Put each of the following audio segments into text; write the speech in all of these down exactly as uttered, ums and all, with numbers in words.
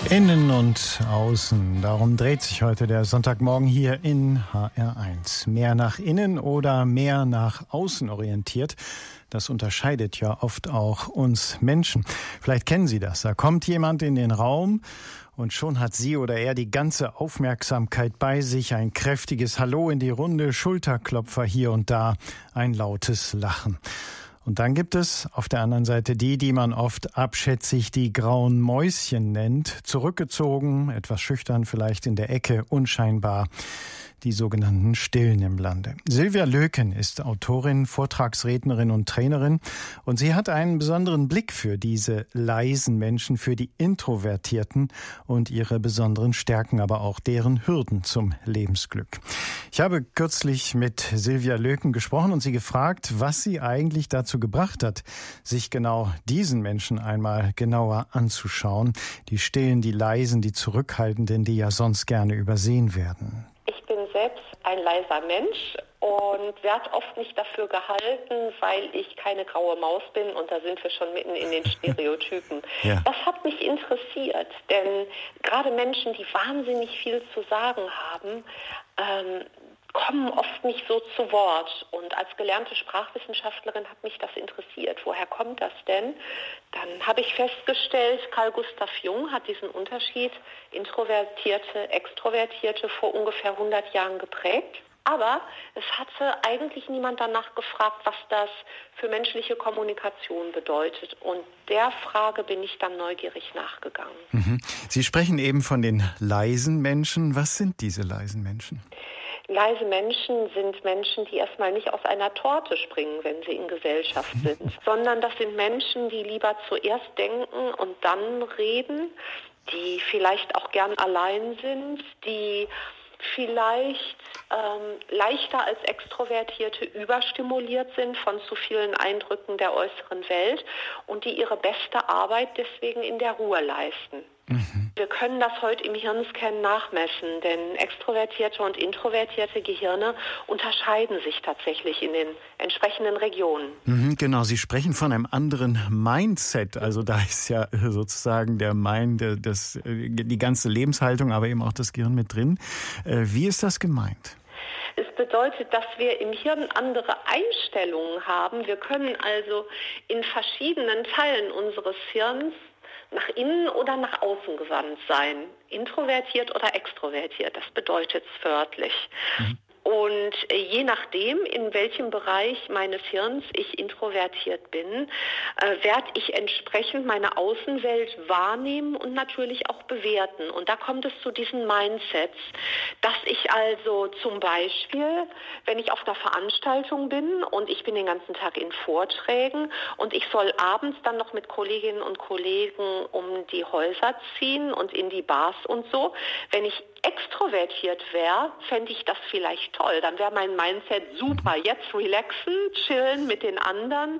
Innen und außen, darum dreht sich heute der Sonntagmorgen hier in H R eins. Mehr nach innen oder mehr nach außen orientiert, das unterscheidet ja oft auch uns Menschen. Vielleicht kennen Sie das, da kommt jemand in den Raum und schon hat sie oder er die ganze Aufmerksamkeit bei sich, ein kräftiges Hallo in die Runde, Schulterklopfer hier und da, ein lautes Lachen. Und dann gibt es auf der anderen Seite die, die man oft abschätzig die grauen Mäuschen nennt, zurückgezogen, etwas schüchtern, vielleicht in der Ecke, unscheinbar, die sogenannten Stillen im Lande. Silvia Löken ist Autorin, Vortragsrednerin und Trainerin und sie hat einen besonderen Blick für diese leisen Menschen, für die Introvertierten und ihre besonderen Stärken, aber auch deren Hürden zum Lebensglück. Ich habe kürzlich mit Silvia Löken gesprochen und sie gefragt, was sie eigentlich dazu gebracht hat, sich genau diesen Menschen einmal genauer anzuschauen. Die Stillen, die Leisen, die Zurückhaltenden, die ja sonst gerne übersehen werden. Ich bin selbst ein leiser Mensch und werde oft nicht dafür gehalten, weil ich keine graue Maus bin, und da sind wir schon mitten in den Stereotypen. Ja. Das hat mich interessiert, denn gerade Menschen, die wahnsinnig viel zu sagen haben, ähm, kommen oft nicht so zu Wort. Und als gelernte Sprachwissenschaftlerin hat mich das interessiert. Woher kommt das denn? Dann habe ich festgestellt, Carl Gustav Jung hat diesen Unterschied Introvertierte, Extrovertierte vor ungefähr hundert Jahren geprägt. Aber es hatte eigentlich niemand danach gefragt, was das für menschliche Kommunikation bedeutet. Und der Frage bin ich dann neugierig nachgegangen. Mhm. Sie sprechen eben von den leisen Menschen. Was sind diese leisen Menschen? Leise Menschen sind Menschen, die erstmal nicht aus einer Torte springen, wenn sie in Gesellschaft sind, sondern das sind Menschen, die lieber zuerst denken und dann reden, die vielleicht auch gern allein sind, die vielleicht ähm, leichter als Extrovertierte überstimuliert sind von zu vielen Eindrücken der äußeren Welt und die ihre beste Arbeit deswegen in der Ruhe leisten. Mhm. Wir können das heute im Hirnscan nachmessen, denn extrovertierte und introvertierte Gehirne unterscheiden sich tatsächlich in den entsprechenden Regionen. Mhm, genau, Sie sprechen von einem anderen Mindset. Also da ist ja sozusagen der Mind, das, die ganze Lebenshaltung, aber eben auch das Gehirn mit drin. Wie ist das gemeint? Es bedeutet, dass wir im Hirn andere Einstellungen haben. Wir können also in verschiedenen Teilen unseres Hirns nach innen oder nach außen gewandt sein, introvertiert oder extrovertiert, das bedeutet es wörtlich. Mhm. Und je nachdem, in welchem Bereich meines Hirns ich introvertiert bin, äh, werde ich entsprechend meine Außenwelt wahrnehmen und natürlich auch bewerten. Und da kommt es zu diesen Mindsets, dass ich also zum Beispiel, wenn ich auf einer Veranstaltung bin und ich bin den ganzen Tag in Vorträgen und ich soll abends dann noch mit Kolleginnen und Kollegen um die Häuser ziehen und in die Bars und so, wenn ich extrovertiert wäre, fände ich das vielleicht toll. Dann wäre mein Mindset super. Jetzt relaxen, chillen mit den anderen,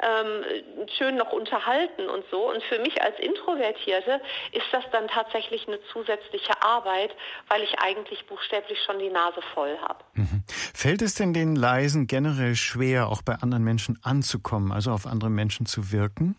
ähm, schön noch unterhalten und so. Und für mich als Introvertierte ist das dann tatsächlich eine zusätzliche Arbeit, weil ich eigentlich buchstäblich schon die Nase voll habe. Mhm. Fällt es denn den Leisen generell schwer, auch bei anderen Menschen anzukommen, also auf andere Menschen zu wirken?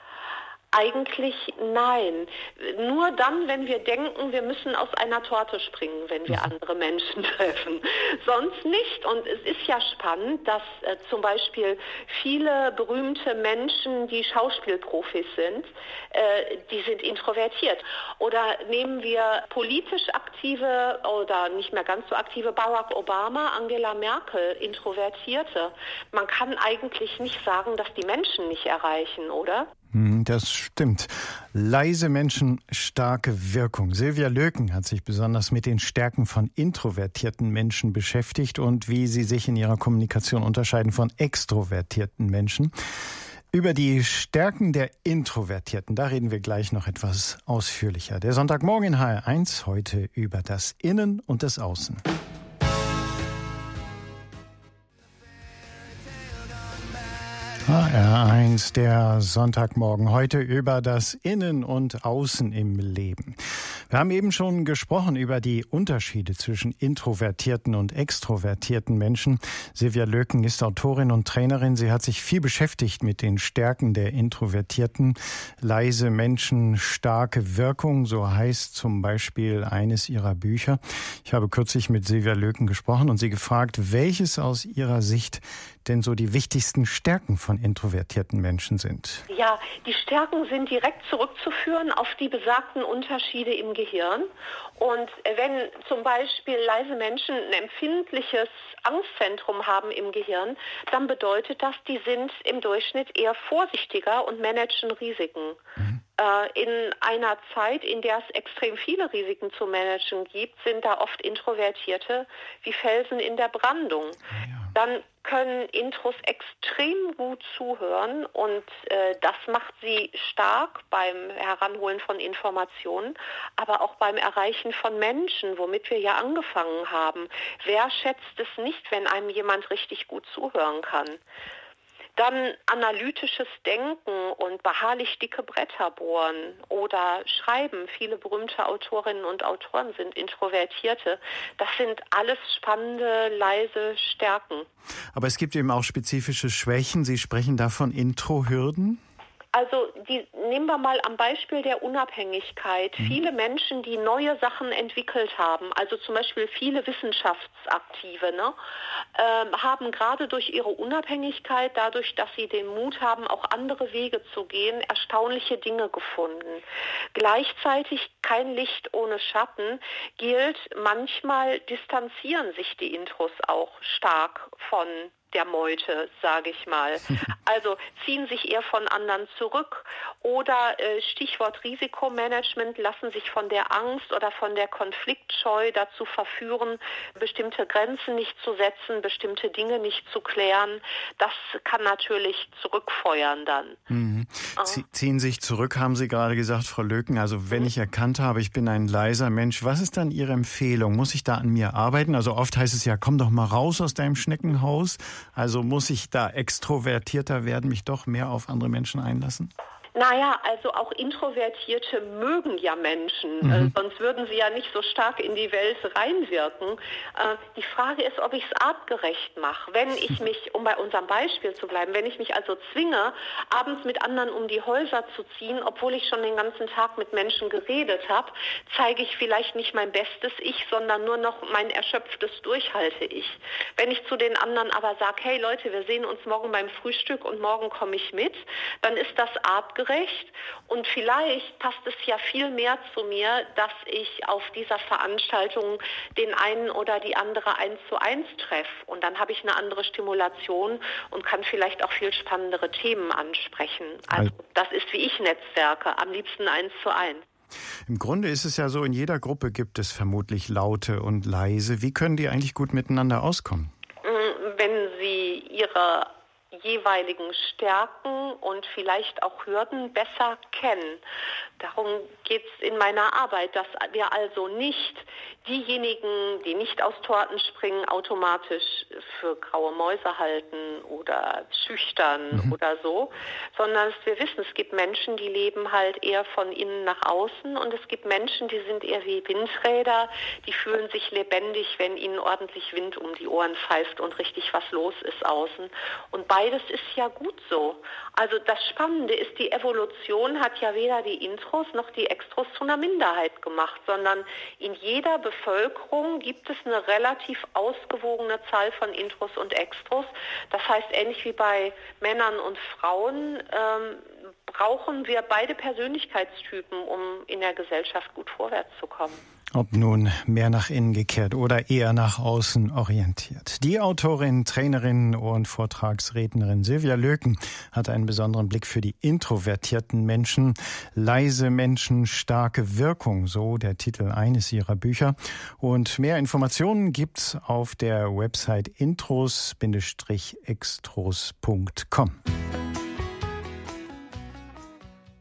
Eigentlich nein. Nur dann, wenn wir denken, wir müssen aus einer Torte springen, wenn wir andere Menschen treffen. Sonst nicht. Und es ist ja spannend, dass äh, zum Beispiel viele berühmte Menschen, die Schauspielprofis sind, äh, die sind introvertiert. Oder nehmen wir politisch aktive oder nicht mehr ganz so aktive Barack Obama, Angela Merkel, Introvertierte. Man kann eigentlich nicht sagen, dass die Menschen nicht erreichen, oder? Das stimmt. Leise Menschen, starke Wirkung. Silvia Löken hat sich besonders mit den Stärken von introvertierten Menschen beschäftigt und wie sie sich in ihrer Kommunikation unterscheiden von extrovertierten Menschen. Über die Stärken der Introvertierten, da reden wir gleich noch etwas ausführlicher. Der Sonntagmorgen in H R eins, heute über das Innen und das Außen. H R eins, der Sonntagmorgen, heute über das Innen und Außen im Leben. Wir haben eben schon gesprochen über die Unterschiede zwischen introvertierten und extrovertierten Menschen. Silvia Löken ist Autorin und Trainerin. Sie hat sich viel beschäftigt mit den Stärken der Introvertierten. Leise Menschen, starke Wirkung, so heißt zum Beispiel eines ihrer Bücher. Ich habe kürzlich mit Silvia Löken gesprochen und sie gefragt, welches aus ihrer Sicht denn so die wichtigsten Stärken von introvertierten Menschen sind. Ja, die Stärken sind direkt zurückzuführen auf die besagten Unterschiede im Gehirn. Und wenn zum Beispiel leise Menschen ein empfindliches Angstzentrum haben im Gehirn, dann bedeutet das, die sind im Durchschnitt eher vorsichtiger und managen Risiken. Mhm. In einer Zeit, in der es extrem viele Risiken zu managen gibt, sind da oft Introvertierte wie Felsen in der Brandung. Ja. Dann können Intros extrem gut zuhören und äh, das macht sie stark beim Heranholen von Informationen, aber auch beim Erreichen von Menschen, womit wir ja angefangen haben. Wer schätzt es nicht, wenn einem jemand richtig gut zuhören kann? Dann analytisches Denken und beharrlich dicke Bretter bohren oder schreiben. Viele berühmte Autorinnen und Autoren sind Introvertierte. Das sind alles spannende, leise Stärken. Aber es gibt eben auch spezifische Schwächen. Sie sprechen da von Introhürden? Also die, nehmen wir mal am Beispiel der Unabhängigkeit. Mhm. Viele Menschen, die neue Sachen entwickelt haben, also zum Beispiel viele Wissenschaftsaktive, ne, äh, haben gerade durch ihre Unabhängigkeit, dadurch, dass sie den Mut haben, auch andere Wege zu gehen, erstaunliche Dinge gefunden. Gleichzeitig kein Licht ohne Schatten gilt, manchmal distanzieren sich die Intros auch stark von der Meute, sage ich mal. Also ziehen sich eher von anderen zurück oder äh, Stichwort Risikomanagement, lassen sich von der Angst oder von der Konfliktscheu dazu verführen, bestimmte Grenzen nicht zu setzen, bestimmte Dinge nicht zu klären. Das kann natürlich zurückfeuern dann. Mhm. Sie ziehen sich zurück, haben Sie gerade gesagt, Frau Löken. Also wenn mhm. ich erkannt habe, ich bin ein leiser Mensch, was ist dann Ihre Empfehlung? Muss ich da an mir arbeiten? Also oft heißt es ja, komm doch mal raus aus deinem Schneckenhaus. Also muss ich da extrovertierter werden, mich doch mehr auf andere Menschen einlassen? Naja, also auch Introvertierte mögen ja Menschen, mhm. äh, sonst würden sie ja nicht so stark in die Welt reinwirken. Äh, die Frage ist, ob ich es artgerecht mache. Wenn ich mich, um bei unserem Beispiel zu bleiben, wenn ich mich also zwinge, abends mit anderen um die Häuser zu ziehen, obwohl ich schon den ganzen Tag mit Menschen geredet habe, zeige ich vielleicht nicht mein bestes Ich, sondern nur noch mein erschöpftes Durchhalte-Ich. Wenn ich zu den anderen aber sage, hey Leute, wir sehen uns morgen beim Frühstück und morgen komme ich mit, dann ist das artgerecht. Und vielleicht passt es ja viel mehr zu mir, dass ich auf dieser Veranstaltung den einen oder die andere eins zu eins treffe. Und dann habe ich eine andere Stimulation und kann vielleicht auch viel spannendere Themen ansprechen. Also das ist, wie ich netzwerke, am liebsten eins zu eins. Im Grunde ist es ja so, in jeder Gruppe gibt es vermutlich laute und leise. Wie können die eigentlich gut miteinander auskommen? Wenn sie ihre jeweiligen Stärken und vielleicht auch Hürden besser kennen. Darum geht es in meiner Arbeit, dass wir also nicht diejenigen, die nicht aus Torten springen, automatisch für graue Mäuse halten oder schüchtern mhm. oder so, sondern dass wir wissen, es gibt Menschen, die leben halt eher von innen nach außen und es gibt Menschen, die sind eher wie Windräder, die fühlen sich lebendig, wenn ihnen ordentlich Wind um die Ohren pfeift und richtig was los ist außen. Und beides ist ja gut so. Also das Spannende ist, die Evolution hat ja weder die Intros noch die Extros zu einer Minderheit gemacht, sondern in jeder Bevölkerung gibt es eine relativ ausgewogene Zahl von Intros und Extros. Das heißt, ähnlich wie bei Männern und Frauen ähm, brauchen wir beide Persönlichkeitstypen, um in der Gesellschaft gut vorwärts zu kommen. Ob nun mehr nach innen gekehrt oder eher nach außen orientiert. Die Autorin, Trainerin und Vortragsrednerin Silvia Löken hat einen besonderen Blick für die introvertierten Menschen. Leise Menschen, starke Wirkung, so der Titel eines ihrer Bücher. Und mehr Informationen gibt's auf der Website intros Bindestrich extros Punkt com.